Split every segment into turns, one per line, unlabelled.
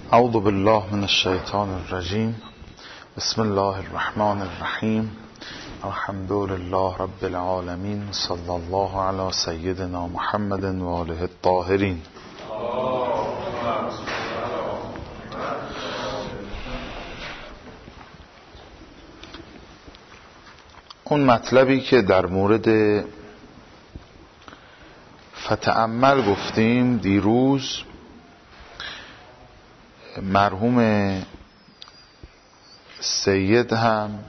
اعوذ بالله من الشیطان الرجیم. بسم الله الرحمن الرحیم. الحمد لله رب العالمین. صلی الله علی سیدنا محمد و آله الطاهرین. اون مطلبی که در مورد فتأمل گفتیم دیروز، مرحوم سید هم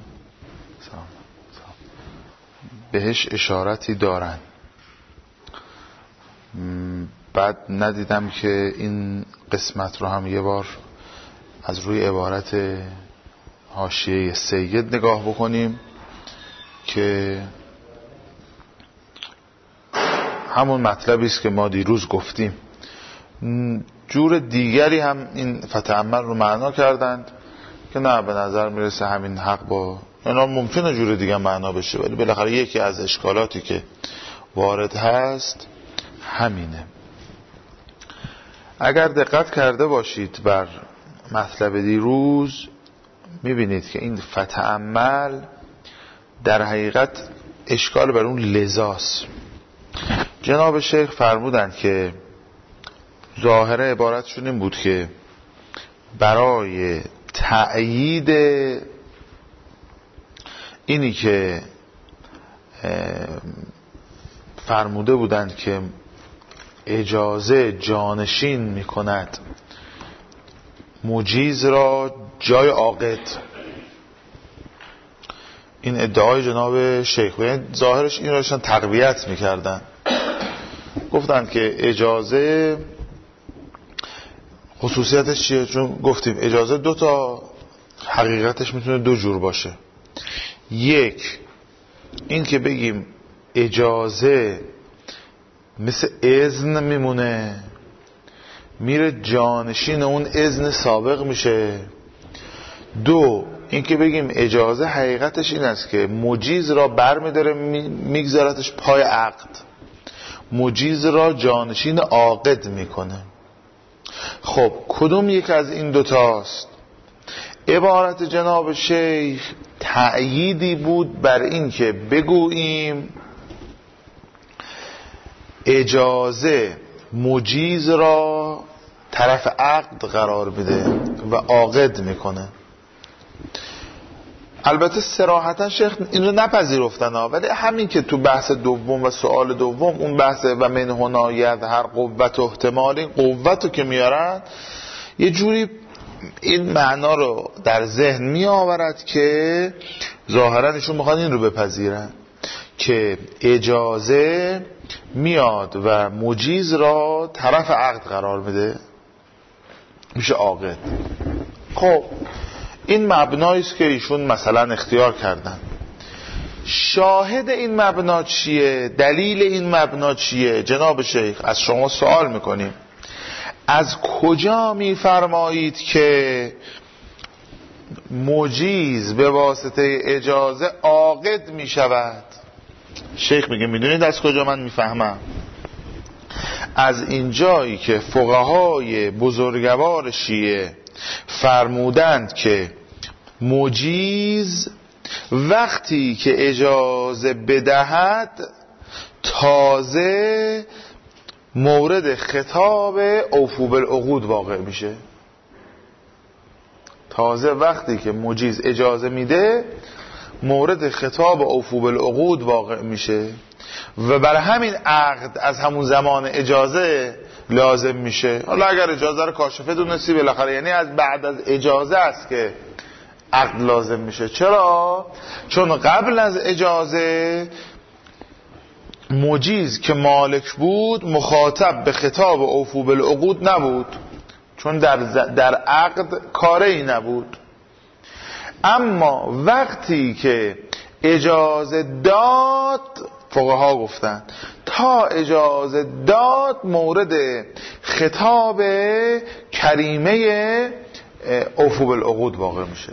بهش اشارتی دارن. بعد ندیدم که این قسمت رو هم یه بار از روی عبارت حاشیه سید نگاه بکنیم که همون مطلبی است که ما دیروز گفتیم. جور دیگری هم این فتأمل رو معنا کردند که نه، به نظر میرسه همین حق با اینا ممکنه جور دیگه معنا بشه، ولی بالاخره یکی از اشکالاتی که وارد هست همینه. اگر دقت کرده باشید بر مطلب دیروز، میبینید که این فتأمل در حقیقت اشکال بر اون لذاست. جناب شیخ فرمودند که ظاهر عبارتشون این بود که برای تأیید اینی که فرموده بودند که اجازه جانشین میکند مجیز را جای عاقد، این ادعای جناب شیخ بود. ظاهرش این رو تقویت میکردن، گفتند که اجازه خصوصیتش چیه؟ چون گفتیم اجازه دو تا حقیقتش میتونه دو جور باشه. یک، این که بگیم اجازه مثل اذن میمونه، میره جانشین اون اذن سابق میشه. دو، این که بگیم اجازه حقیقتش این است که مجیز را برمیداره میگذارتش پای عقد، مجیز را جانشین عاقد میکنه. خب کدوم یک از این دوتاست؟ عبارت جناب شیخ تأییدی بود بر این که بگوییم اجازه مجیز را طرف عقد قرار میده و عاقد میکنه. البته صراحتا شیخ این رو نپذیرفتن، ولی همین که تو بحث دوم و سوال دوم، اون بحث و من هنا یظهر قوت و احتمال، این قوت رو که میارن یه جوری این معنا رو در ذهن می آورد که ظاهرا ایشون میخوان این رو بپذیرن که اجازه میاد و مجیز را طرف عقد قرار میده، میشه عاقد. خب این مبنایی است که ایشون مثلا اختیار کردن. شاهد این مبنا چیه؟ دلیل این مبنا چیه؟ جناب شیخ از شما سوال میکنیم، از کجا میفرمایید که مجیز به واسطه اجازه عاقد میشود؟ شیخ میگه میدونید از کجا من میفهمم؟ از این جایی که فقهای بزرگوار شیعه فرمودند که مجیز وقتی که اجازه بدهد تازه مورد خطاب اوفو بالعقود واقع میشه. تازه وقتی که مجیز اجازه میده مورد خطاب اوفو بالعقود واقع میشه و برای همین عقد از همون زمان اجازه لازم میشه. حالا اگر اجازه رو کاشفه دونستی بالاخره، یعنی از بعد از اجازه است که عقد لازم میشه. چرا؟ چون قبل از اجازه مجیز که مالک بود مخاطب به خطاب اوفو بالعقود نبود، چون در عقد کاری نبود. اما وقتی که اجازه داد، فقها گفتن تا اجازه داد مورد خطاب کریمه اوفو بالعقود واقع میشه.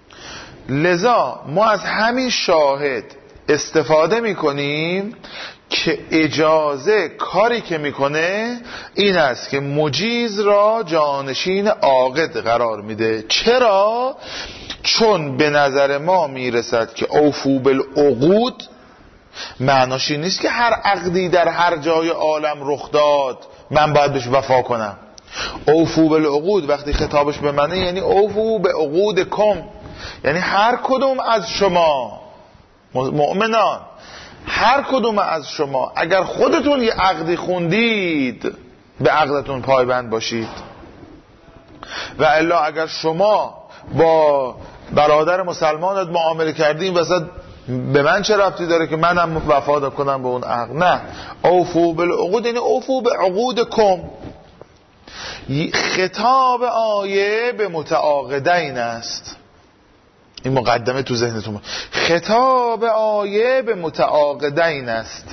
لذا ما از همین شاهد استفاده میکنیم که اجازه کاری که میکنه این است که مجیز را جانشین عاقد قرار میده. چرا؟ چون به نظر ما میرسد که اوفو بالعقود معناش این نیست که هر عقدی در هر جای عالم رخ داد من باید بهش وفا کنم. اوفو بالعقود وقتی خطابش به منه یعنی اوفو به عقودکم، یعنی هر کدوم از شما مؤمنان، هر کدوم از شما اگر خودتون یه عقدی خوندید به عقدتون پایبند باشید، و الا اگر شما با برادر مسلمانت معامله کردین وسط به من چه ربطی داره که منم وفا کنم به اون عقد؟ نه، اوفو بالعقود یعنی اوفو به عقودکم. خطاب آیه به متعاقدین است، این مقدمه تو ذهنتون. خطاب آیه به متعاقدین است.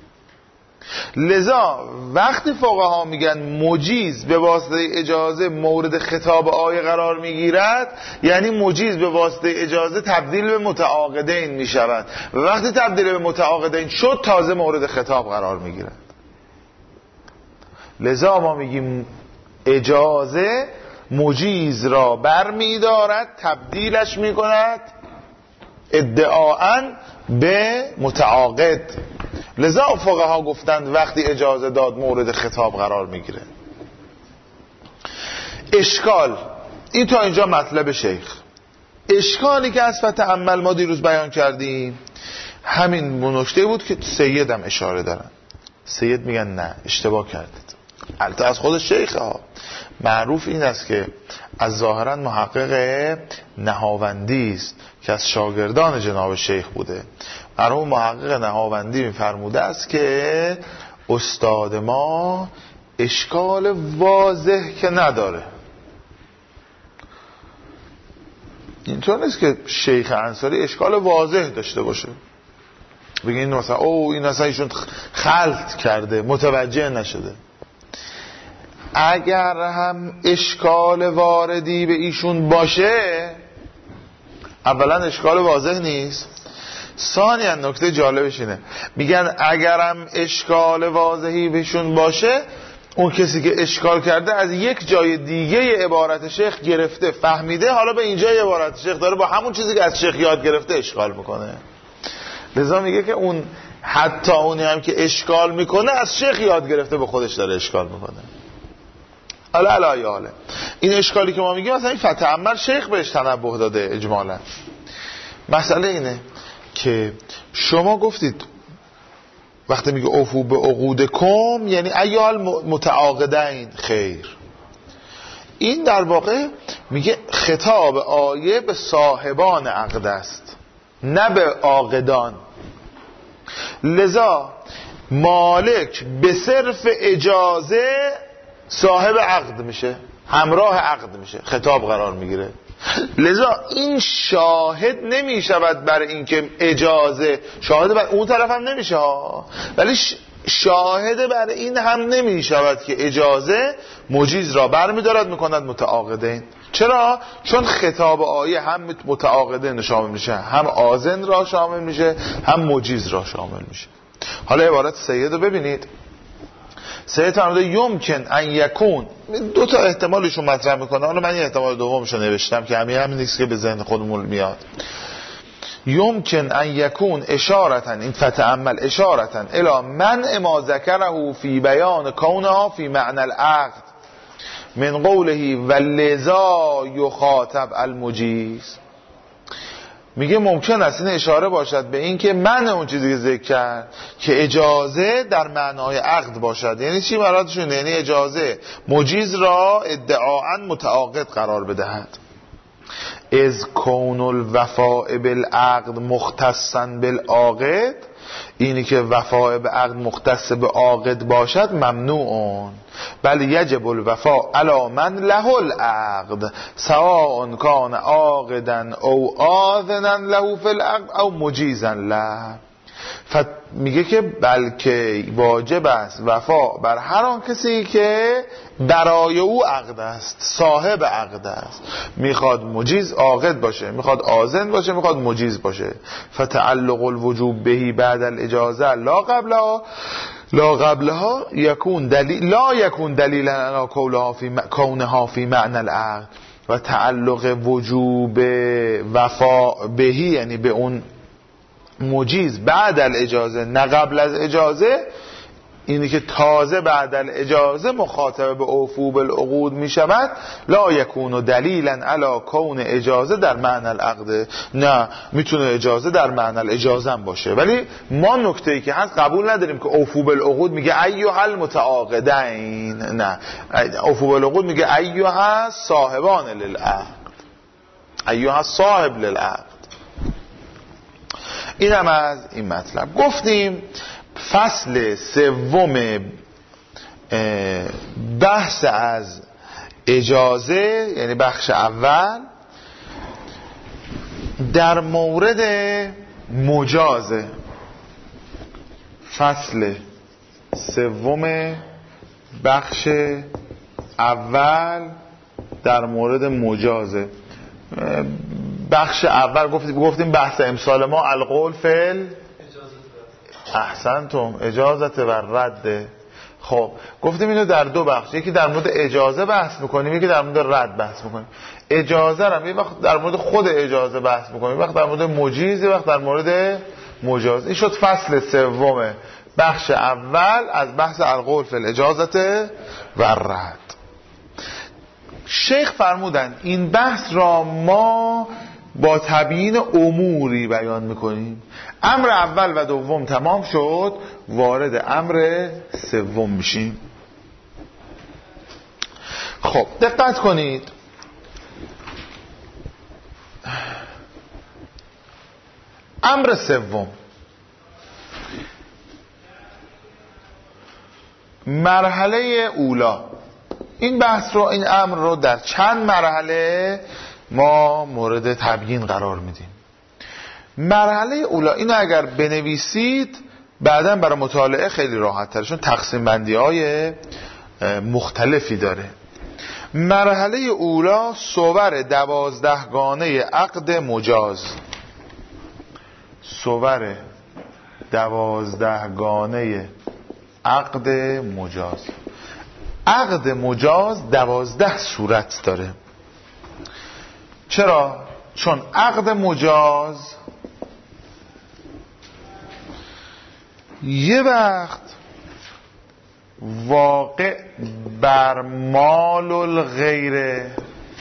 لذا وقتی فقها میگن مجیز به واسطه اجازه مورد خطاب آیه قرار میگیرد، یعنی مجیز به واسطه اجازه تبدیل به متعاقدین میشود و وقتی تبدیل به متعاقدین شد تازه مورد خطاب قرار میگیرد. لذا ما میگیم اجازه مجیز را برمیدارد، تبدیلش میکند ادعااً به متعاقد. لذا فقها گفتند وقتی اجازه داد مورد خطاب قرار میگیره. اشکال این تا اینجا مطلب شیخ. اشکالی که از فتأمل ما دیروز بیان کردیم همین نکته بود که سید هم اشاره دارن. سید میگن نه اشتباه کردید. البته از خود شیخ ها معروف این است که از ظاهرا محقق نهاوندی است که از شاگردان جناب شیخ بوده. مرحوم محقق نهاوندی میفرموده است که استاد ما اشکال واضح که نداره. اینطور نیست که شیخ انصاری اشکال واضح داشته باشه بگین مثلا این مثلا ایشون خلط کرده متوجه نشده. اگر هم اشکال واردی به ایشون باشه اولا اشکال واضح نیست، ثانیاً نکته جالبش اینه میگن اگرم اشکال واضحی بهشون باشه اون کسی که اشکال کرده از یک جای دیگه عبارت شیخ گرفته فهمیده، حالا به اینجای عبارت شیخ داره با همون چیزی که از شیخ یاد گرفته اشکال میکنه. لذا میگه که اون حتی اونی هم که اشکال میکنه از شیخ یاد گرفته به خودش داره اشکال میکنه. حالا این اشکالی که ما میگیم مثلا این فتأمل شیخ بهش تنبه داده اجمالا. مسئله اینه که شما گفتید وقتی میگه اوفو به عقودکم یعنی ایال متعاقدین خیر، این در واقع میگه خطاب آیه به صاحبان عقد است نه به عاقدان. لذا مالک به صرف اجازه صاحب عقد میشه، همراه عقد میشه، خطاب قرار میگیره. لذا این شاهد نمیشود برای اینکه اجازه، شاهد بر اون طرف هم نمیشه ها، ولی شاهد برای این هم نمیشود که اجازه مجیز را برمیدارد میکند متعاقدین. چرا؟ چون خطاب آیه هم متعاقدین شامل میشه، هم آذن را شامل میشه، هم مجیز را شامل میشه. حالا عبارت سید رو ببینید. سید فرموده یمکن ان یکون، دو تا احتمالشو مطرح میکنه، حالا من یه احتمال دومشو نوشتم که همین نیست که به ذهن خودمون میاد. یمکن ان یکون اشارتا، این فتأمل اشارتا الی منع ما ذکره فی بیان کونها فی معنی العقد من قوله ولذا یخاطب المجیز. میگه ممکن است این اشاره باشد به این که من اون چیزی که ذکر کرد که اجازه در معنای عقد باشد. یعنی چی مرادشون؟ یعنی اجازه مجیز را ادعاء متعاقد قرار بدهد. از کون الوفاء بالعقد مختصا بالعاقد، اینی که وفاء به عقد مختص به عاقد باشد ممنوعون، بل یجب الوفاء علی من له العقد سواء کان عاقدا او آذنا له فی العقد او مجیزا له. میگه که بلکه واجب است وفا بر هر آن کسی که برای او عقد است، صاحب عقد است. میخواد مجیز عاقد باشه، میخواد آذن باشه، میخواد مجیز باشه. فتعلق الوجوب بهی بعد الاجازه لا قبلها یکون دلیل لا یکون دلیلا علی کونها فی معنی العقد. و تعلق وجوب وفا بهی یعنی به اون مجیز بعد الاجازه نه قبل از اجازه، اینی که تازه بعد الاجازه مخاطب به اوفو بالعقود می شود. لا یکون دلیلا علی کون اجازه در معنی العقد، نه میتونه اجازه در معنی الاجازه هم باشه، ولی ما نکته‌ای که هست قبول نداریم که اوفو بالعقود میگه ایها المتعاقدین، نه اوفو بالعقود میگه ایها صاحبان للعقد، ایها صاحب للعقد. این هم از این مطلب. گفتیم فصل سوم بحث از اجازه یعنی بخش اول در مورد مجازه. فصل سوم بخش اول در مورد مجازه. بخش اول گفتیم بحث امسال ما القول فعل احسنتم اجازت و رد. خب گفتیم اینو در دو بخش، یکی در مورد اجازه بحث میکنیم، یکی در مورد رد بحث میکنیم. اجازه رو یه وقت در مورد خود اجازه بحث میکنیم، یه وقت در مورد مجیز، یه وقت در مورد مجاز. این شد فصل سوم بخش اول از بحث القول فی الاجازت و رد. شیخ فرمودن این بحث را ما با تبیین اموری بیان میکنیم. امر اول و دوم تمام شد، وارد امر سوم میشیم. خب دقت کنید، امر سوم مرحله اولا. این بحث رو، این امر رو در چند مرحله ما مورد تبیین قرار میدیم. مرحله اولا اینو اگر بنویسید بعداً برای مطالعه خیلی راحت تره، چون تقسیم بندی های مختلفی داره. مرحله اولا صور 12 گانه عقد مجاز. صور 12 گانه عقد مجاز. عقد مجاز 12 صورت داره. چرا؟ چون عقد مجاز یه وقت واقع بر مال الغیره،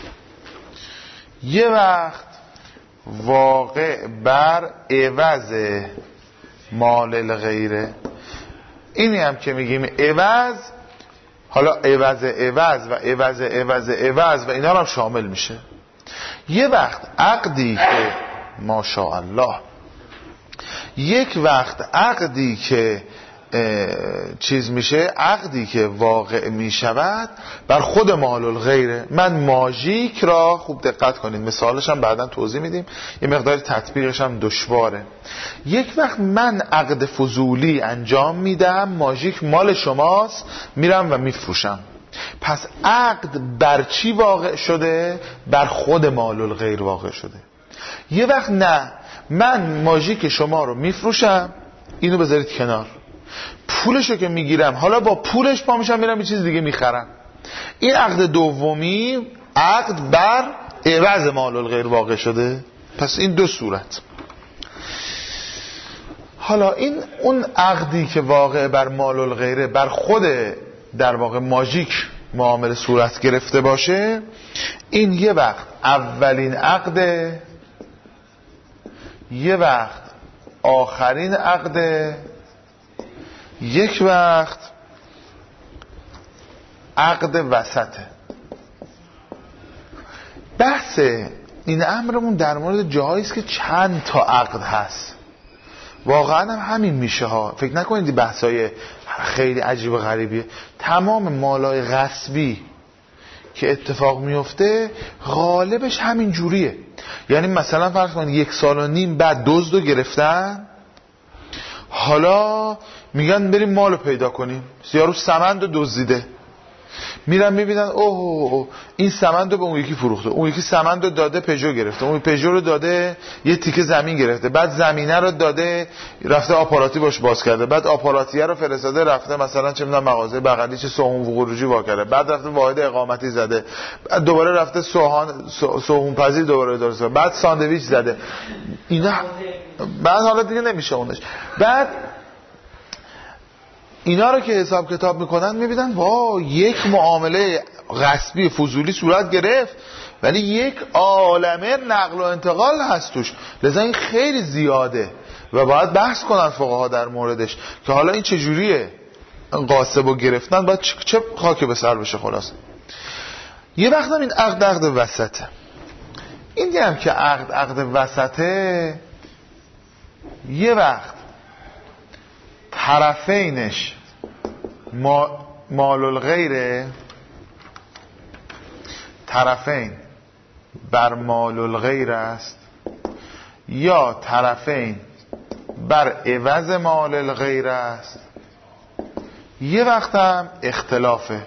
یه وقت واقع بر عوض مال الغیره. اینی هم که میگیم عوض، حالا عوض و عوض عوض عوض و اینا رو هم شامل میشه. یه وقت عقدی که ماشاءالله، یک وقت عقدی که چیز میشه، عقدی که واقع میشود بر خود مال الغیره. من ماژیک را خوب دقت کنید، مثالش هم بعدا توضیح میدیم، یه مقدار تطبیقش هم دشواره. یک وقت من عقد فضولی انجام میدم، ماژیک مال شماست، میرم و میفروشم، پس عقد بر چی واقع شده؟ بر خود مال الغیر واقع شده. یه وقت نه، من ماژیک شما رو میفروشم، اینو بذارید کنار، پولشو که میگیرم حالا با پولش پا میشم میرم یه چیز دیگه میخرم. این عقد دومی عقد بر عوض مال الغیر واقع شده. پس این دو صورت. حالا این اون عقدی که واقع بر مال الغیره بر خود در واقع ماژیک معامله صورت گرفته باشه، این یه وقت اولین عقده، یه وقت آخرین عقده، یک وقت عقد وسطه. بحث این امرمون در مورد جاهایی است که چند تا عقد هست. واقعا هم همین میشه ها، فکر نکنید بحثای خیلی عجیب و غریبیه. تمام مالای غصبی که اتفاق میفته غالبش همین جوریه. یعنی مثلا فرض کنید 1.5 سال بعد دزدو گرفتن، حالا میگن بریم مالو پیدا کنیم. یارو سمند رو دزدیده، میرن میبینن اوه این سمند رو به اون یکی فروخته، اون یکی سمند رو داده پژو گرفته، اون پژو رو داده یه تیکه زمین گرفته، بعد زمینه رو داده رفته آپاراتی باش باز کرده، بعد آپاراتیه رو فرستاده رفته مثلا چه میدونم مغازه بغلی چه سوهون خروجی وا کرده، بعد رفته واحد اقامتی زده، بعد دوباره رفته سوهون پذیر دوباره درست، بعد ساندویچ زده. اینا بعد حالا دیگه نمیشه اونش. بعد اینا رو که حساب کتاب میکنن میبینن وا یک معامله غصبی فضولی صورت گرفت، ولی یک عالمه نقل و انتقال هست توش، لذا این خیلی زیاده و باید بحث کنن فقها در موردش که حالا این چجوریه غاصب و گرفتن باید چه خاک به سر بشه. خلاص یه وقت هم این عقد وسطه. این هم که عقد وسطه یه وقت طرفینش مال الغیره، طرفین بر مال الغیر است، یا طرفین بر عوض مال الغیر است، یه وقت هم اختلافه.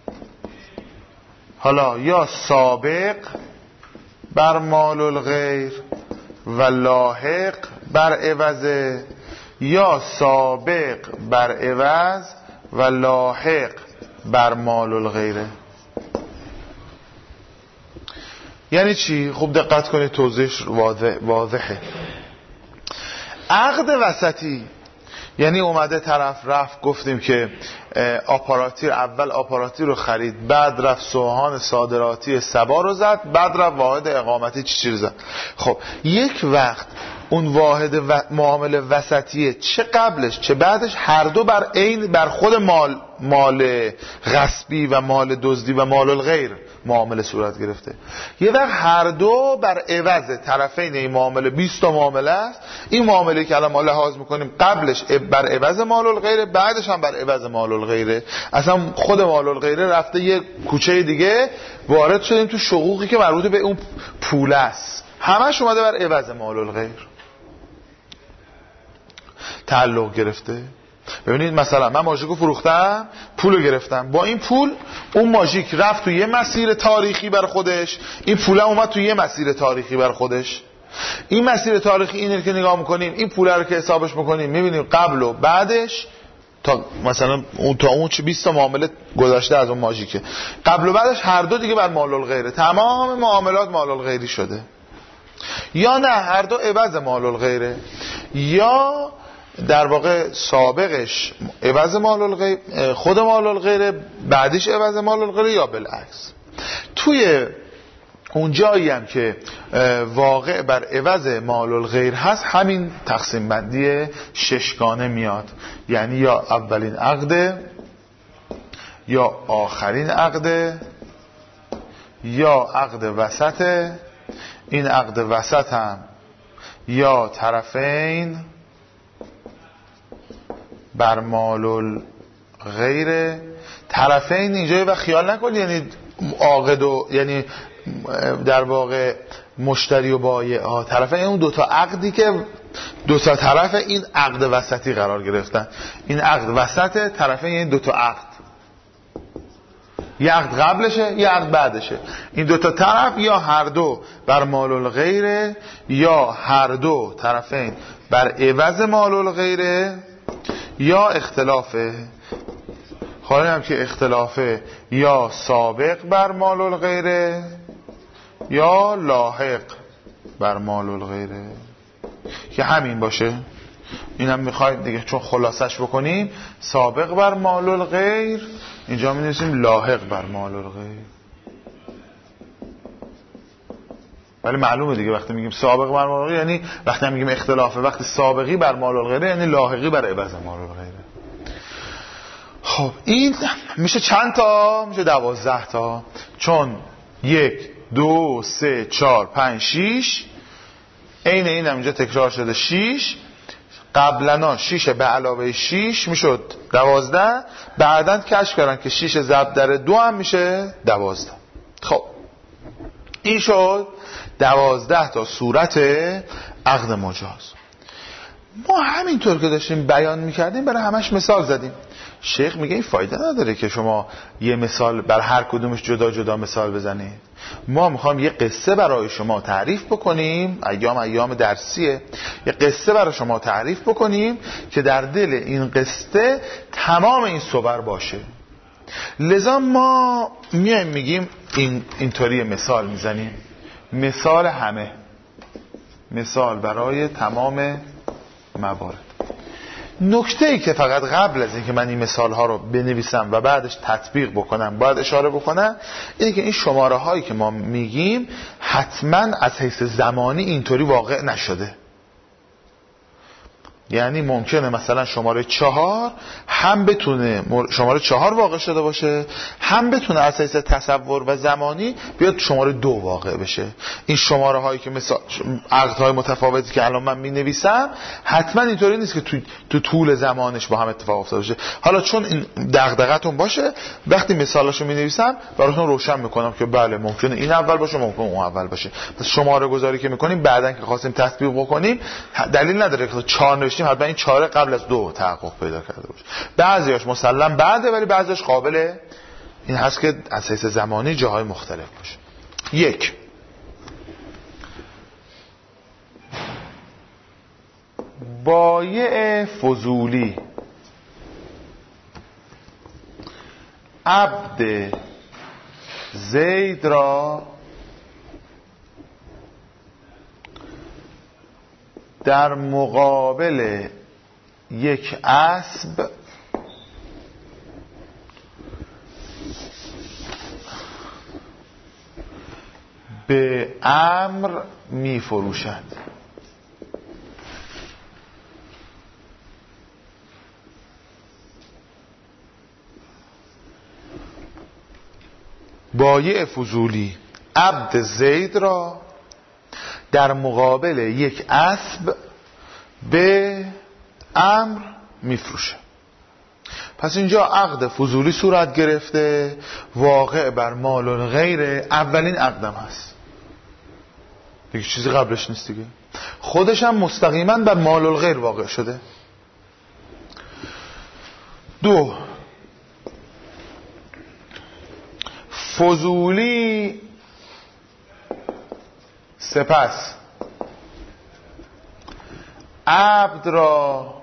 حالا یا سابق بر مال الغیر و لاحق بر عوضه، یا سابق بر عوض و لاحق بر مال الغیره. یعنی چی؟ خوب دقت کنید توضیحش واضحه. عقد وسطی یعنی اومده طرف رفت گفتیم که آپاراتی اول آپاراتی رو خرید، بعد رفت سوهان صادراتی سبا رو زد، بعد رفت واحد اقامتی چی رو زد. خب یک وقت اون واحد معامله وسطیه چه قبلش چه بعدش هر دو بر عین بر خود مال غصبی و مال دزدی و مال الغیر معامله صورت گرفته. یه وقت هر دو بر عوض طرفین این معامله 20 تا معامله است. این معامله که الان ما لحاظ میکنیم قبلش بر عوض مال الغیر، بعدش هم بر عوض مال الغیره. اصلا خود مال الغیره رفته یه کوچه دیگه وارد شدیم تو شقوقی که مربوط به اون پول است، همش اومده بر عوض مال الغیر تعلق گرفته. ببینید مثلا من ماژیکو فروختم، پولو گرفتم، با این پول اون ماژیک رفت تو یه مسیر تاریخی بر خودش، این پوله اومد تو یه مسیر تاریخی بر خودش. این مسیر تاریخی اینه که نگاه میکنیم، این پوله رو که حسابش میکنیم میبینیم قبل و بعدش تا مثلا اون چه 20 تا معامله گذشته از اون ماژیکه، قبل و بعدش هر دو دیگه بر مال الغیره، تمام معاملات مال الغیری شده. یا نه هر دو عوض مال الغیره، یا در واقع سابقش عوض مال الغیر خود مال الغیر، بعدش عوض مال الغیر، یا بالعکس. توی اون جایی هم که واقع بر عوض مال الغیر هست همین تقسیم بندی ششگانه میاد، یعنی یا اولین عقد، یا آخرین عقد، یا عقد وسط. این عقد وسط هم یا طرفین بر مال الغیر. طرفین اینجا و خیال نکنید یعنی عاقد و یعنی در واقع مشتری و بایع. طرفین اون دوتا عقدی که دوتا طرف این عقد وسطی قرار گرفتن. این عقد وسط طرفین یعنی دوتا عقد، یه عقد قبلشه یه عقد بعدشه. این دوتا طرف یا هر دو بر مال الغیر، یا هر دو طرفین بر عوض مال الغیر، یا اختلافه. حالا هم که اختلافه یا سابق بر مال الغیره یا لاحق بر مال الغیره، که همین باشه. اینم میخواید دیگه چون خلاصش بکنیم، سابق بر مال الغیر، اینجا می‌نویسیم لاحق بر مال الغیر. ولی معلومه دیگه وقتی میگیم سابق بر مال الغیر یعنی وقتی میگیم اختلافه، وقتی سابقی بر مال الغیر یعنی لاحقی بر عوض مال الغیر. خب این میشه چند تا؟ میشه 12 تا، چون 1 2 3 4 5 6 عین این هم اینجا تکرار شده 6. قبلنا 6 به علاوه 6 میشد 12، بعداً کشف کردن که 6 ضرب در 2 هم میشه 12. خب این شد 12 تا صورت عقد مجاز. ما همینطور که داشتیم بیان میکردیم برای همش مثال زدیم. شیخ میگه این فایده نداره که شما یه مثال بر هر کدومش جدا جدا مثال بزنید. ما میخوام یه قصه برای شما تعریف بکنیم، ایام درسیه، یه قصه برای شما تعریف بکنیم که در دل این قصه تمام این صور باشه. لذا ما میایم میگیم اینطوری مثال میزنیم، مثال همه، مثال برای تمام موارد. نکته ای که فقط قبل از اینکه من این مثال ها رو بنویسم و بعدش تطبیق بکنم باید اشاره بکنم اینه که این شماره هایی که ما میگیم حتما از حیث زمانی اینطوری واقع نشده. یعنی ممکنه مثلا شماره 4 هم بتونه شماره 4 واقع شده باشه، هم بتونه از حیث تصور و زمانی بیاد شماره 2 واقع بشه. این شماره هایی که مثلا عقدهای متفاوتی که الان من می نویسم حتما اینطوری نیست که تو طول زمانش با هم اتفاق افتاده باشه. حالا چون این دغدغه‌تون باشه وقتی مثالاشو می نویسم براتون روشن میکنم که بله ممکنه این اول باشه، ممکنه اون اول باشه. پس شماره گذاری که میکنیم بعدن که خواستیم تطبیق بکنیم دلیل نداره که 4 نوشتیم حتما این 4 قبل از 2 تحقق پیدا کرده باشه. بعضیاش مسلم بعده ولی بعضیاش قابل این هست که از حیث زمانی جاهای مختلف باشه. 1. بایع فضولی عبد زید را در مقابل یک اسب به امر می فروشد. بایع فضولی عبد زید را در مقابل یک اسب به امر میفروشه. پس اینجا عقد فضولی صورت گرفته، واقع بر مال الغیر، اولین عقدم هست دیگه، چیزی قبلش نیست دیگه، خودش هم مستقیما بر مال الغیر واقع شده. 2. فضولی سپس عبد را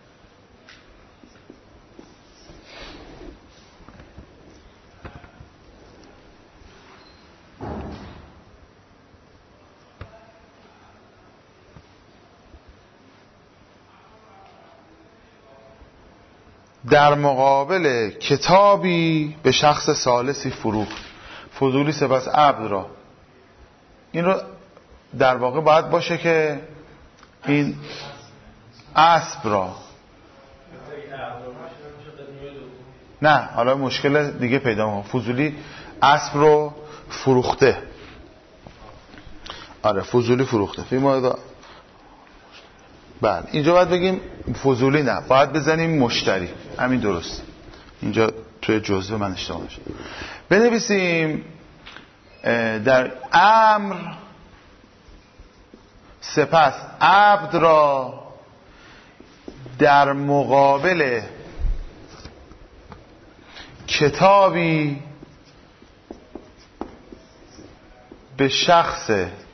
در مقابل کتابی به شخص ثالثی فروخت. فضولی سپس عبد را، این رو در واقع باید باشه که این اسب را، نه حالا مشکل دیگه پیدا می‌کنه. فضولی اسب رو فروخته. آره فضولی فروخته. بله اینجا باید بگیم فضولی، نه باید بزنیم مشتری. همین درست. اینجا توی جزوه من اشتباه شد. بنویسیم در امر سپس عبد را در مقابل کتابی به شخص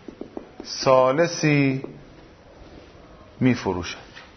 ثالثی می فروشد.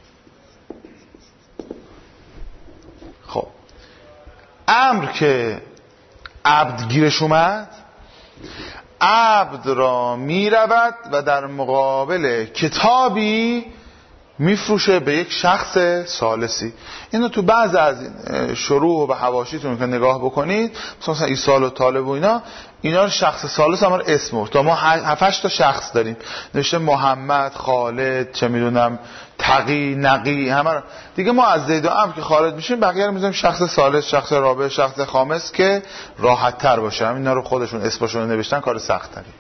خب امر که عبد گیرش اومد، عبد را می رود و در مقابل کتابی می فروشه به یک شخص ثالثی. اینو تو بعض از شروح و حواشیتون که نگاه بکنید، مثلا ایصال و طالب و اینا رو شخص ثالث هم اسم تا ما 7-8 تا شخص داریم نوشته محمد، خالد، چه میدونم تقی، نقی، همه دیگه. ما از زید و عمرو که خارج میشیم بقیه رو میذاریم شخص ثالث، شخص رابع، شخص خامس که راحت تر باشه. اینا رو خودشون اسمشون رو نوشتن کار سخت تری.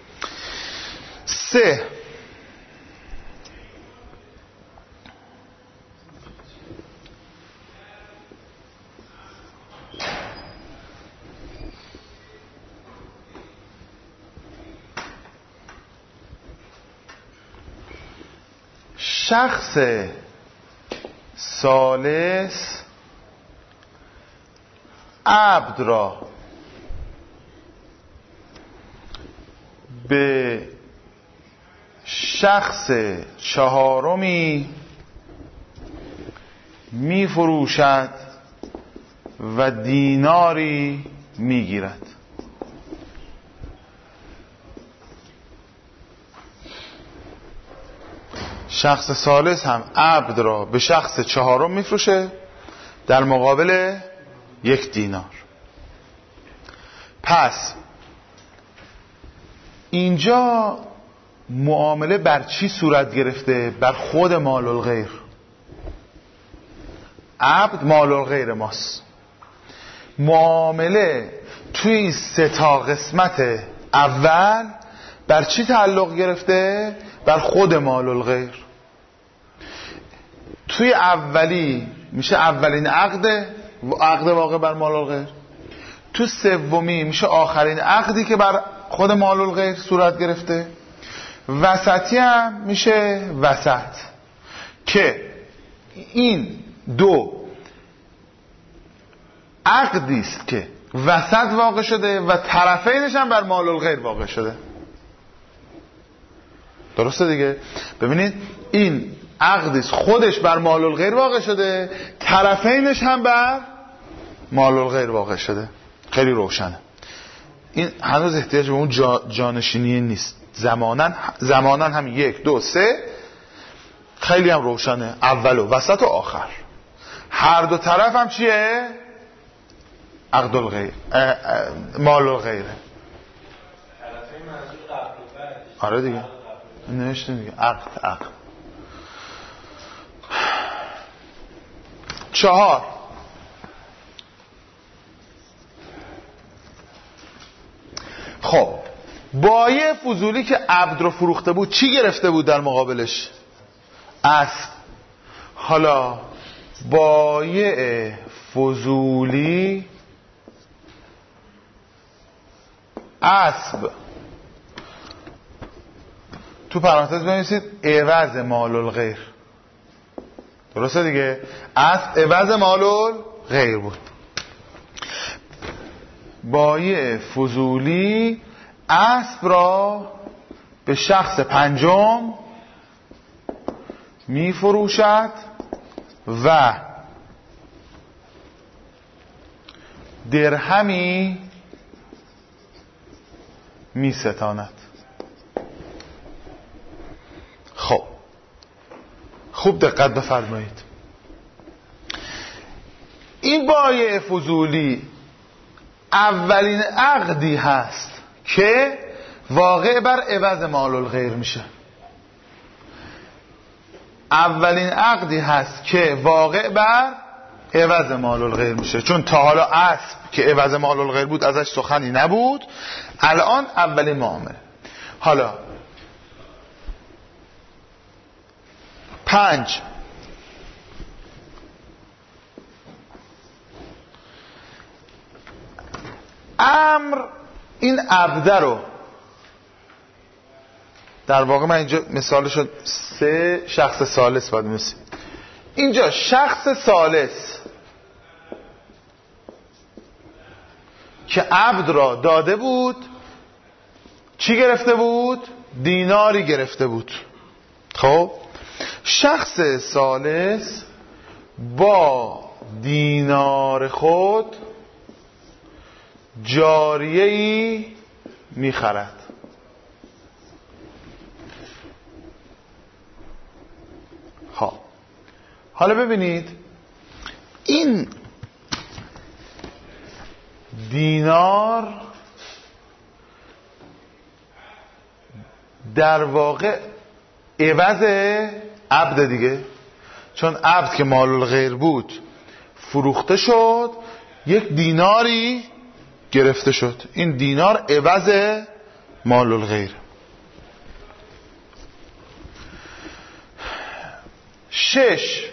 3. شخص ثالث عبد را به شخص چهارمی می فروشد و دیناری می گیرد. شخص ثالث هم عبد را به شخص چهارم می فروشه در مقابل 1 دینار. پس اینجا معامله بر چی صورت گرفته؟ بر خود مال الغیر. عبد مال الغیر ماست. معامله توی این 3 قسمت اول بر چی تعلق گرفته؟ بر خود مال الغیر. توی اولی میشه اولین عقد واقع بر مال الغیر. تو سومی میشه آخرین عقدی که بر خود مال الغیر صورت گرفته. وسطی هم میشه وسط که این 2 عقدی است که وسط واقع شده و طرفینش هم بر مال الغیر واقع شده. درسته دیگه؟ ببینید این عقدی است خودش بر مال الغیر واقع شده، طرفینش هم بر مال الغیر واقع شده. خیلی روشنه. این هنوز احتیاج به اون جانشینی نیست. زمانن هم 1 2 3 خیلی هم روشنه. اول و وسط و آخر هر دو طرف هم چیه؟ عقد الغیر مال الغیره. آره دیگه نوشته دیگه عقد. 4 خب بایع فضولی که عبد رو فروخته بود چی گرفته بود در مقابلش؟ اسب. حالا بایع فضولی اسب، تو پرانتز بنویسید عوض مال الغیر. درسته دیگه؟ اسب عوض مال الغیر بود. بایع فضولی اسب را به شخص پنجم می فروشد و درهمی می ستاند. خب خوب دقت بفرمایید. این بایع فضولی اولین عقدی هست که واقع بر عوض مال الغیر میشه. اولین عقدی هست که واقع بر عوض مال الغیر میشه، چون تا حالا اسب که عوض مال الغیر بود ازش سخنی نبود. الان اولین معامله. حالا 5 امر این عبده رو در واقع من اینجا مثالشو 3 شخص ثالث باید می‌نویسیم. اینجا شخص ثالث که عبد را داده بود چی گرفته بود؟ دیناری گرفته بود. خب شخص ثالث با دینار خود جاریه‌ای می‌خرد. خب حالا ببینید این دینار در واقع عوض عبد دیگه، چون عبد که مال الغیر بود فروخته شد، 1 دیناری گرفته شد. این دینار عوض مال الغیر. 6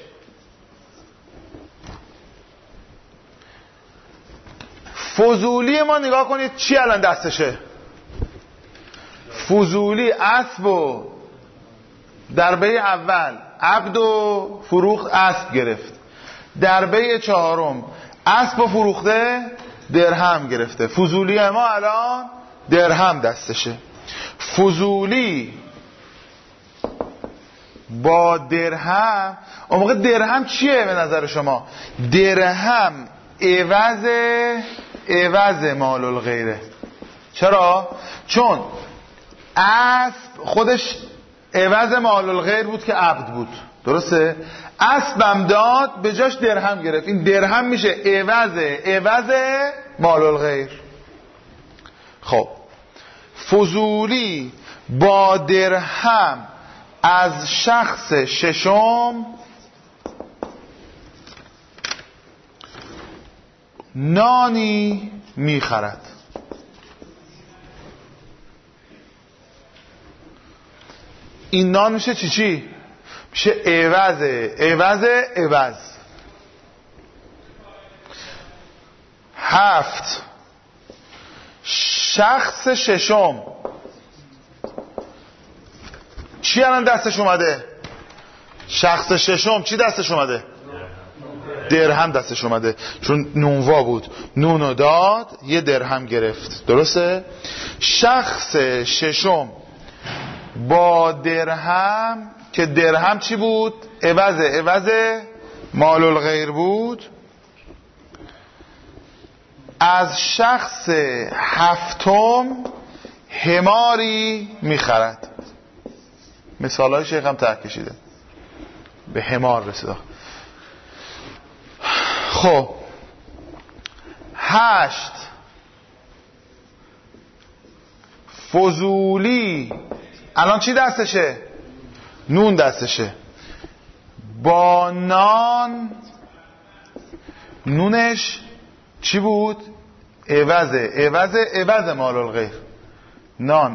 فضولی ما نگاه کنید چی الان دستشه. فضولی اسب و در بیع اول عبد و فروخت اسب گرفت. در بیع چهارم اسب و فروخته درهم گرفته. فضولی ما الان درهم دستشه. فضولی با درهم، اون موقع درهم چیه به نظر شما؟ درهم عوض مال الغیره. چرا؟ چون اسب خودش عوض مال الغیر بود که عبد بود، درسته؟ اسبم داد به جاش درهم گرفت، این درهم میشه عوض مال الغیر. خب فضولی با درهم از شخص ششم نانی میخرد. این نان میشه چی؟ میشه عوض. 7 شخص ششم چی الان دستش اومده؟ شخص ششم چی دستش اومده؟ درهم دستش اومده، چون نونوا بود، نونو داد یه درهم گرفت، درسته؟ شخص ششم با درهم که درهم چی بود؟ عوض مال الغیر بود، از شخص هفتم حماری میخرد. مثال های شیخ هم تحت کشیده به حمار رسیده. خب 8 فضولی الان چی دستشه؟ نون دستشه. با نونش چی بود؟ عوض مال الغیر. نان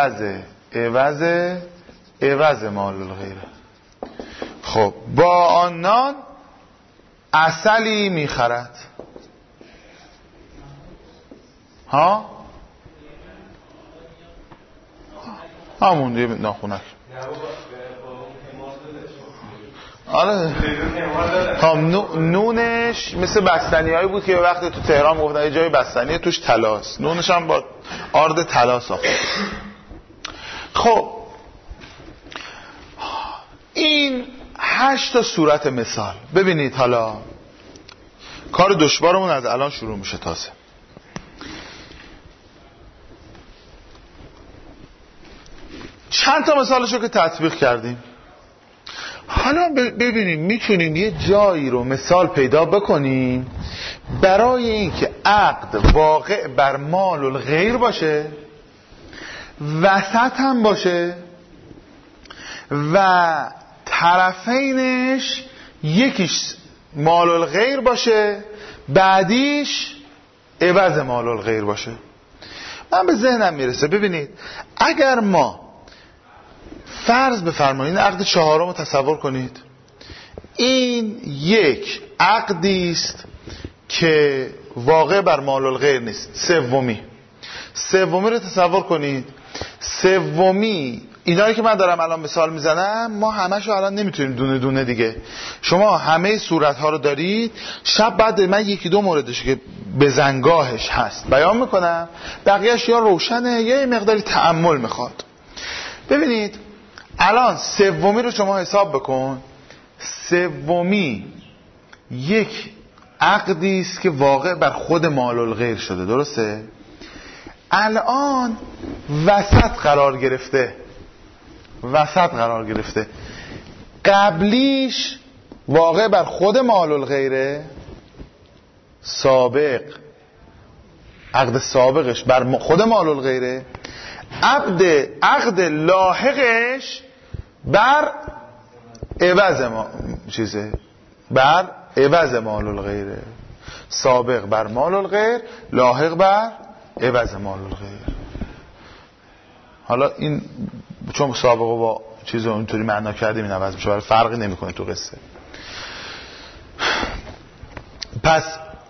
عوض مال الغیر. خب با آن نان عسلی میخرد. ها؟ همون دیگه ناخونک. آره. خب نونش مثل بستنی هایی بود که وقتی تو تهران گفتن یه جای بستنی توش طلاست، نونش هم با آرد طلا ساخته. خب این 8 تا صورت مثال. ببینید حالا کار دشوارمون از الان شروع میشه. تازه چند تا مثالشو که تطبیق کردیم، حالا ببینیم میتونیم یه جایی رو مثال پیدا بکنیم برای اینکه عقد واقع بر مال الغیر باشه، وسط هم باشه و طرفینش یکیش مال الغیر باشه بعدیش عوض مال الغیر باشه. من به ذهنم میرسه، ببینید اگر ما فرض بفرمایید عقد چهارم رو تصور کنید، این یک عقدی است که واقع بر مال الغیر نیست. سومی رو تصور کنید. سومی اینایی که من دارم الان مثال میزنم ما همشو الان نمیتونیم دونه دونه دیگه، شما همه صورتها رو دارید. شب بعد من یکی دو موردش که بزنگاهش هست بیان میکنم، بقیهش یا روشنه یا یه مقداری تأمل میخواد. ببینید الان سومی رو شما حساب بکن. سومی یک عقدی است که واقع بر خود مال الغیر شده، درسته؟ الان وسط قرار گرفته. قبلیش واقع بر خود مال الغیره، عقد سابقش بر خود مال الغیره، عقد لاحقش بر عوض مال الغیره. سابق بر مال الغیر، لاحق بر عوض مال الغیر. حالا این چون سابقه با چیز رو اینطوری معنا کردیم این عوض میشه، برای فرقی نمیکنه تو قصه. پس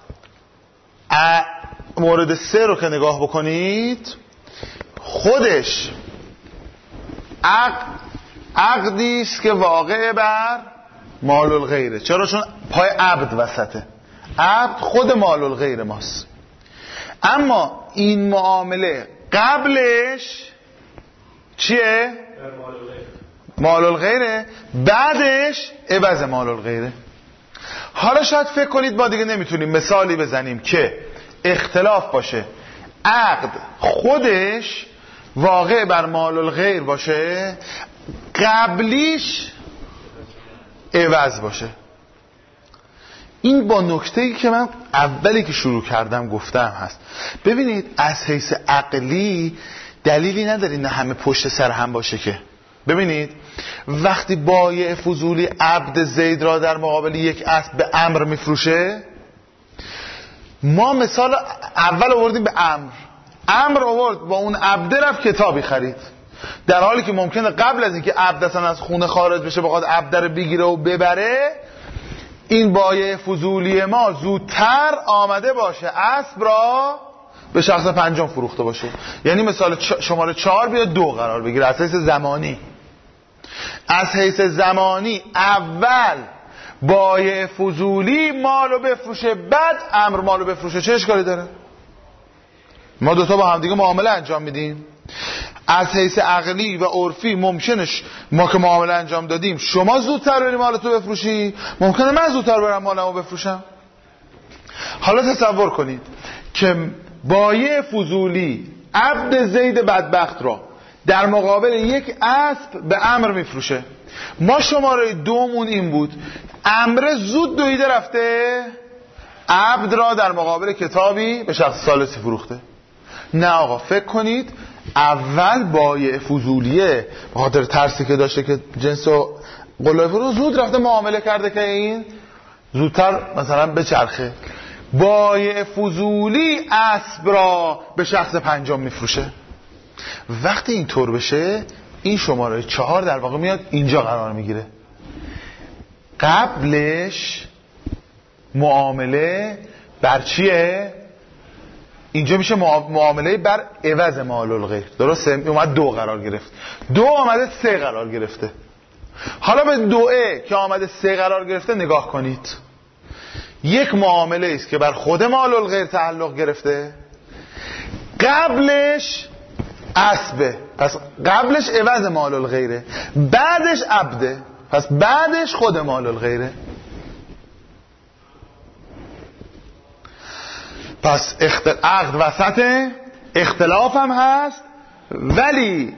مورد 3 رو که نگاه بکنید، خودش عقدی است که واقع بر مال الغیره. چرا؟ چون پای عبد وسطه. عبد خود مال الغیر ماست. اما این معامله قبلش چیه؟ مال الغیره، بعدش عوض مال الغیره. حالا شاید فکر کنید ما دیگه نمیتونیم مثالی بزنیم که اختلاف باشه عقد خودش واقع بر مال الغیر باشه، قبلیش عوض باشه. این با نکته‌ای که من اولی که شروع کردم گفتم هست. ببینید از حیث عقلی دلیلی نداره این همه پشت سر هم باشه که. ببینید وقتی بایع فضولی عبد زید را در مقابل یک اسب به امر میفروشه، ما مثال اول آوردیم به امر آورد با اون عبد رفت کتابی خرید، در حالی که ممکنه قبل از اینکه عبد اصلا از خونه خارج بشه بخواد عبد رو بگیره و ببره، این بایع فضولی ما زودتر آمده باشه اسب را به شخص پنجم فروخته باشه. یعنی مثال شماره 4 بیاد 2 قرار بگیره از حیث زمانی. از حیث زمانی اول بایع فضولی مالو بفروشه، بعد امر مالو بفروشه، چه اشکالی داره؟ ما دوتا با هم دیگه معامله انجام میدیم. از حیث عقلی و عرفی ممکنش ما که معامله انجام دادیم شما زودتر بری مالتو بفروشی، ممکنه من زودتر برم مالمو بفروشم. حالا تصور کنید که بایع فضولی عبد زید بدبخت را در مقابل یک اسب به امر میفروشه. ما شماره 2 مون این بود، امر زود دویده رفته عبد را در مقابل کتابی به شخص ثالثی فروخته. نه آقا، فکر کنید اول بایع فضولیه به خاطر ترسی که داشته که جنس و قلاب رو زود رفته معامله کرده که این زودتر مثلا بچرخه. بایع فضولی اسب را به شخص پنجم میفروشه. وقتی این طور بشه این شماره 4 در واقع میاد اینجا قرار میگیره. قبلش معامله بر چیه؟ اینجا میشه معامله بر عوض مال الغیر. درسته؟ اومد 2 قرار گرفت، 2 آمده 3 قرار گرفته. حالا به 2 که آمده 3 قرار گرفته نگاه کنید. یک معامله است که بر خود مال الغیر تعلق گرفته، قبلش اسبه، پس قبلش عوض مال الغیره، بعدش عبده، پس بعدش خود مال الغیره. پس عقد وسطه، اختلاف هم هست، ولی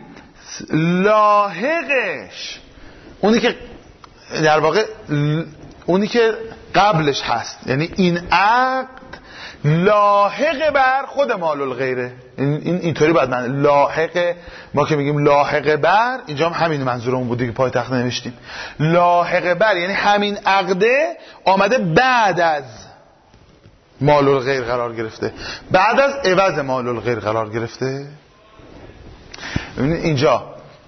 لاحقش اونی که در واقع اونی که قبلش هست، یعنی این عقد لاحق بر خود مال الغیره. اینطوری باید من لاحق، ما که میگیم لاحق بر، اینجا هم همین منظورمون بوده که پای تخت نوشتیم. لاحق بر یعنی همین عقده آمده بعد از مال الغیر قرار گرفته، بعد از عوض مال الغیر قرار گرفته. ببینید اینجا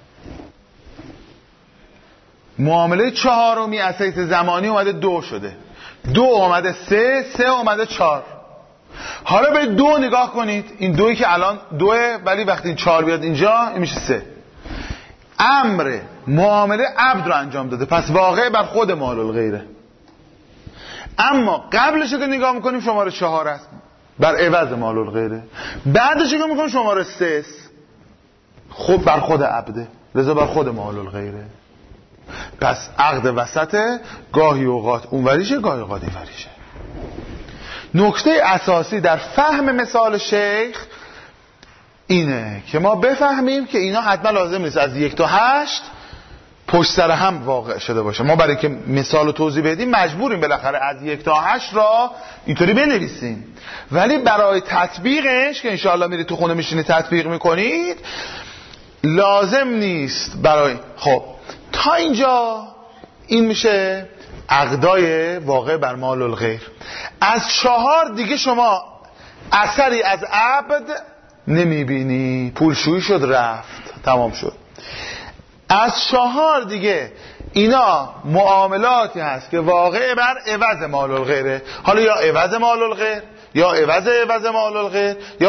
معامله 4 از حیث زمانی اومده 2 شده، 2 اومده 3، 3 اومده 4. حالا به 2 نگاه کنید، این 2 که الان 2 ولی وقتی این 4 بیاد اینجا این میشه 3. امر معامله عبد رو انجام داده، پس واقع بر خود مال الغیره. اما قبلش که نگاه میکنیم شماره 4 است، بر عوض مال الغیره. بعدش که میکنیم شماره 3 است، خود بر خود عبده، لذا بر خود مال الغیره. پس عقد وسطه، گاهی اوقات اونوریشه گاهی اوقات اینوریشه. نکته اساسی در فهم مثال شیخ اینه که ما بفهمیم که اینا حتما لازم نیست از 1 تا 8 پشت سر هم واقع شده باشه. ما برای که مثال رو توضیح بدیم مجبوریم بالاخره از 1 تا 8 را اینطوری بنویسیم، ولی برای تطبیقش که انشاءالله میرید تو خونه میشینید تطبیق میکنید لازم نیست برای. خب تا اینجا این میشه عقدای واقع بر مال الغیر. از 4 دیگه شما اثری از عبد نمیبینی، پولشویی شد رفت تمام شد. از 4 دیگه اینا معاملاتی هست که واقع بر عوض مال الغیره. حالا یا عوض مال الغیر یا عوض مال الغیر یا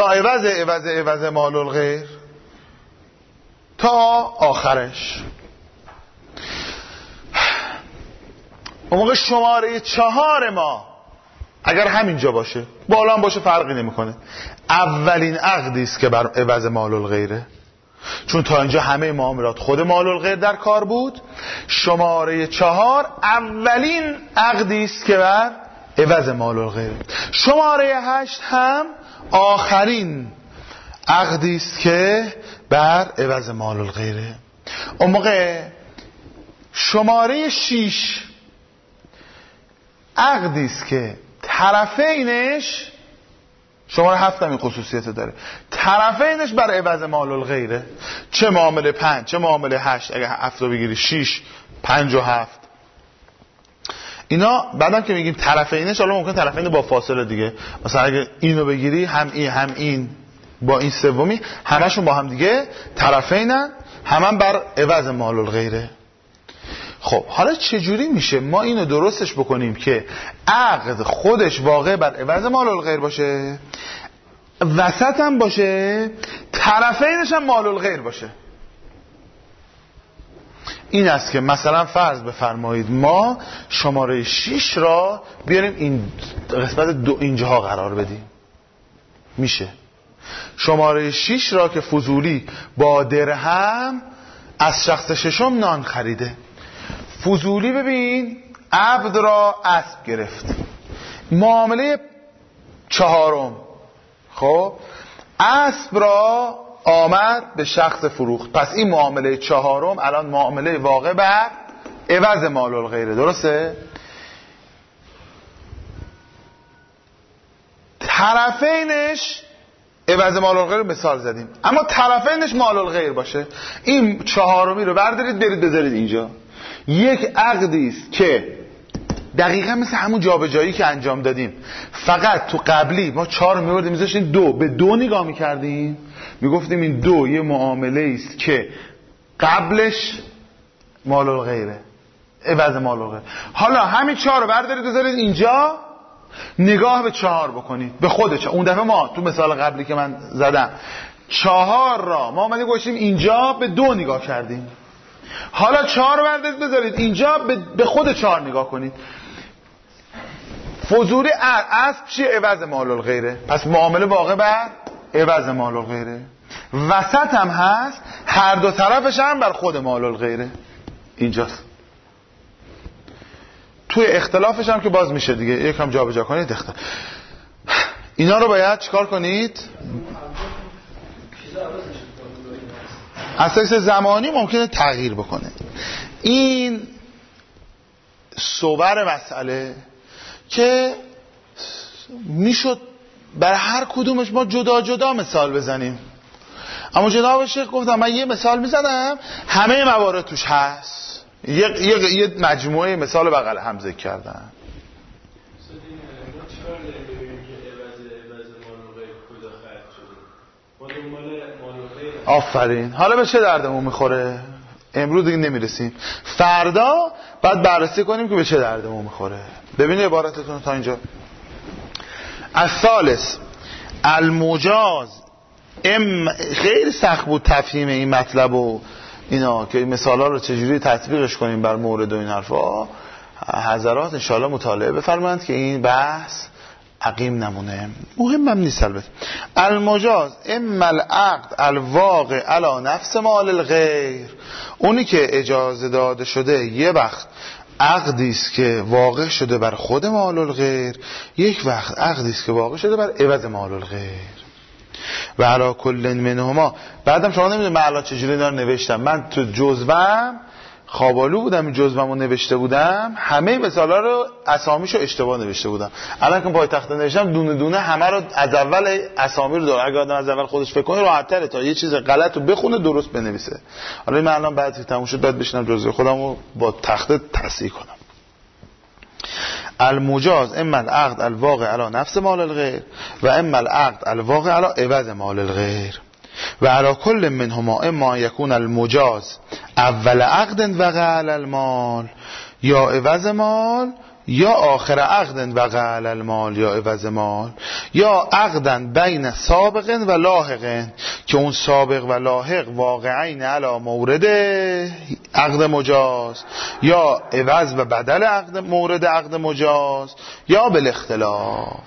عوض مال الغیر تا آخرش. اون موقع شماره 4 ما اگر همینجا باشه، بالا هم باشه فرقی نمیکنه، اولین عقدی است که بر عوض مال الغیره، چون تا اینجا همه معاملات خود مال الغیر در کار بود. شماره 4 اولین عقدی است که بر عوض مال الغیره. شماره 8 هم آخرین عقدی است که بر عوض مال الغیره. اون موقع شماره 6 عقدی است که طرفینش، شماره 7 هم این خصوصیت داره، طرفینش بر عوض مال الغیره، چه معامله 5 چه معامله 8، اگه 7 رو بگیری 6 5 و 7 اینا. بعدم که میگیم طرفینش، حالا ممکن طرفین با فاصله دیگه، مثلا اگه اینو بگیری هم این با این سومی، همشون با هم دیگه طرفینن، هم بر عوض مال الغیره. خب حالا چجوری میشه ما اینو درستش بکنیم که عقد خودش واقع بر عوض مال الغیر باشه، وسط هم باشه، طرفینش هم مال الغیر باشه؟ این است که مثلا فرض بفرمایید ما شماره 6 را بیاریم این قسمت اینجاها قرار بدیم، میشه شماره 6 را که فضولی با درهم از شخص ششم نان خریده. فضولی ببین عبد را اسب گرفت، معامله 4، خب اسب را آمد به شخص فروخت، پس این معامله 4 الان معامله واقع بر عوض مال الغیره، درسته؟ طرفینش عوض مال الغیر مثال زدیم، اما طرفینش مال الغیر باشه، این 4 رو بردارید برید بذارید اینجا. یک عقدی است که دقیقا مثل همون جابجایی که انجام دادیم، فقط تو قبلی ما 4 میوردیم میذاشتیم 2 به 2 نگاه میکردیم، میگفتیم این 2 یه معامله است که قبلش مال الغیره، عوض مال الغیر. حالا همین 4 رو بردارید بذارید اینجا، نگاه به 4 بکنید، به خود 4. اون دفعه ما تو مثال قبلی که من زدم 4 را ما اومدیم گوشیم اینجا به 2 نگاه کردیم، حالا 4 بردارید بذارید اینجا به خود 4 نگاه کنید. فضولی اسب چیه؟ عوض مال الغیره، پس معامله واقع بر عوض مال الغیره. وسط هم هست، هر دو طرفش هم بر خود مال الغیره، اینجاست. توی اختلافش هم که باز میشه دیگه، یکم جابجا کنید اختلاف. اینا رو باید چیکار کنید؟ اساس زمانی ممکنه تغییر بکنه. این صور مسئله که میشد برای هر کدومش ما جدا جدا مثال بزنیم، اما جناب شیخ گفتم من یه مثال میزنم همه موارد توش هست، یه مجموعه مثال بغل هم ذکر کردم. آفرین. حالا به چه دردمون میخوره؟ امروز دیگه نمیرسیم، فردا بعد بررسی کنیم که به چه دردمون میخوره. ببینید عبارتتون تا اینجا. الثالث المجاز خیلی سخت بود تفهیم این مطلب و اینا که مثالا رو چجوری تطبیقش کنیم بر مورد و این حرفا. حضرات انشاءالله مطالعه بفرمایند که این بحث عقیم نمونه، مهمم نیست. البته المجاز اما العقد الواقع علی نفس مال الغیر، اونی که اجازه داده شده یه وقت عقدی است که واقع شده بر خود مال الغیر، یک وقت عقدی است که واقع شده بر عوض مال الغیر. و علی کل منهما. بعدم شما نمیدونید من الان چجوری اینا رو نوشتم، من تو جزوم خوابالو بودم، این جزومو نوشته بودم، همه مثالا رو اسامیشو اشتباه نوشته بودم. الان که پای تخته نوشتم دونه دونه همه رو از اول اسامی رو داره، اگه آدم از اول خودش فکر کنه راحت‌تره تا یه چیز غلط رو بخونه درست بنویسه. حالا من الان بعد که تموم شد بعد بشینم جزوه خودمو با تخته تصحیح کنم. المجاز اما العقد الواقع علی نفس مال الغیر و اما العقد الواقع علی عوض مال الغیر و علی کل منهما اما یکون المجاز اول عقد وقع علی المال یا عوض مال یا آخر عقد وقع المال یا عوض مال، یا عقدا بین سابق و لاحق که اون سابق و لاحق واقعین علی مورد عقد مجاز، یا عوض و بدل عقد مورد عقد مجاز، یا بالاختلاف.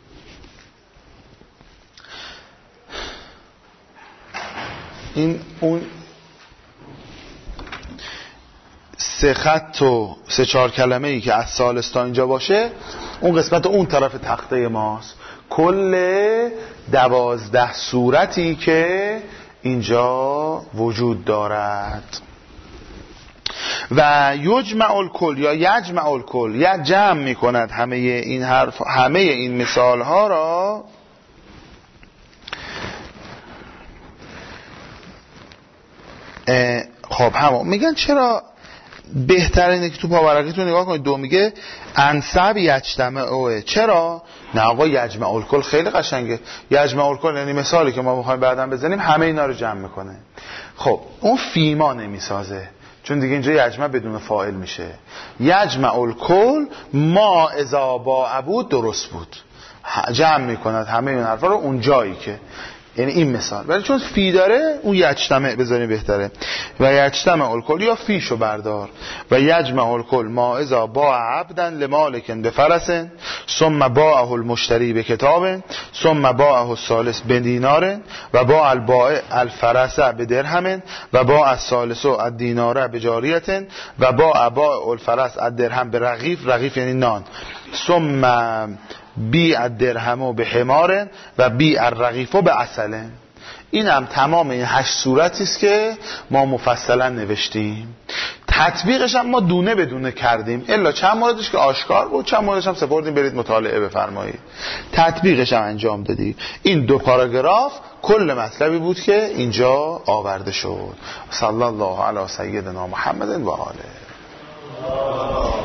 این اون سه خط و سه چهار کلمه ای که از ثالث تا اینجا باشه اون قسمت اون طرف تخته ماست. کل 12 صورتی که اینجا وجود دارد. و یجمع الکل یا یجمع الکل، یا جمع میکند همه این حرف، همه این مثال ها را خب همون میگن چرا بهتره اینه که تو پاورقیتون نگاه کنید. دو میگه انسب یجتمع اوه. چرا؟ نه آقا یجمع الکل خیلی قشنگه. یجمع الکل یعنی مثالی که ما میخوایم بعداً بزنیم همه اینا رو جمع میکنه. خب اون فیما نمیسازه چون دیگه اینجا یجمع بدون فاعل میشه. یجمع الکل ما اذا با عبود درست بود، جمع میکند همه این حرفا رو اون جایی که، یعنی این مثال. ولی چون فی داره اون یجتمع بذاریم بهتره. و یجتمع الکل یا فیشو بردار. و یجمع الکل ما اذا باع عبدا لمالک بفرس ثم باعه المشتری بکتاب ثم باعه الثالث بدینار و باع البائع الفرس بدرهم و باع الثالث الدینار بجاریه و باع بائع الفرس الدرهم برغیف، رغیف یعنی نان، ثم بی الدرهم به حمار و بی الرغیف به عسل. این هم تمام این 8 صورتی است که ما مفصلا نوشتیم. تطبیقش هم ما دونه بدونه کردیم، الا چند موردش که آشکار بود، چند موردش هم سپردیم برید مطالعه بفرمایید. تطبیقش هم انجام دادیم. این 2 پاراگراف کل مطلبی بود که اینجا آورده شد. صلی الله علی سیدنا محمد و آله.